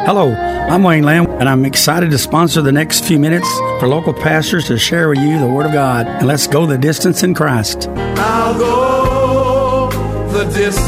Hello, I'm Wayne Lamb, and I'm excited to sponsor the next few minutes for local pastors to share with you the Word of God. And let's go the distance in Christ. I'll go the distance.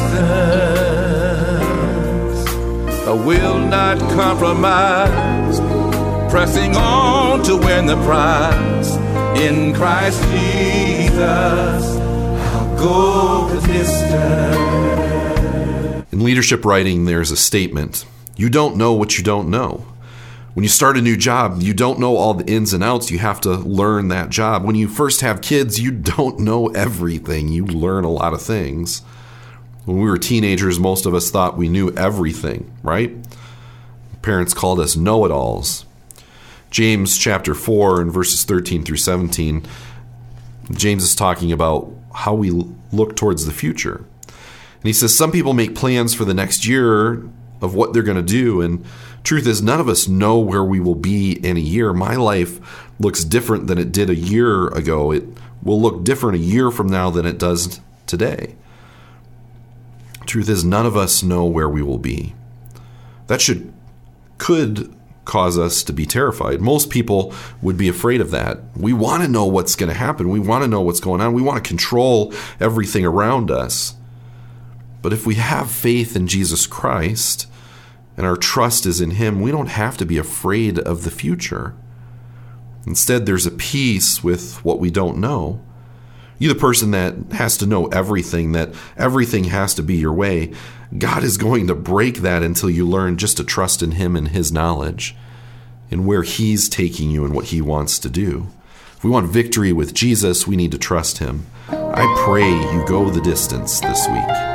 I will not compromise. Pressing on to win the prize. In Christ Jesus, I'll go the distance. In leadership writing, there's a statement. You don't know what you don't know. When you start a new job, you don't know all the ins and outs. You have to learn that job. When you first have kids, you don't know everything. You learn a lot of things. When we were teenagers, most of us thought we knew everything, right? Parents called us know-it-alls. James chapter 4 and verses 13 through 17, James is talking about how we look towards the future. And he says, some people make plans for the next year of what they're going to do. And truth is, none of us know where we will be in a year. My life looks different than it did a year ago. It will look different a year from now than it does today. Truth is, none of us know where we will be. That could cause us to be terrified. Most people would be afraid of that. We want to know what's going to happen. We want to know what's going on. We want to control everything around us. But if we have faith in Jesus Christ and our trust is in Him, we don't have to be afraid of the future. Instead, there's a peace with what we don't know. You're the person that has to know everything, that everything has to be your way. God is going to break that until you learn just to trust in Him and His knowledge and where He's taking you and what He wants to do. If we want victory with Jesus, we need to trust Him. I pray you go the distance this week.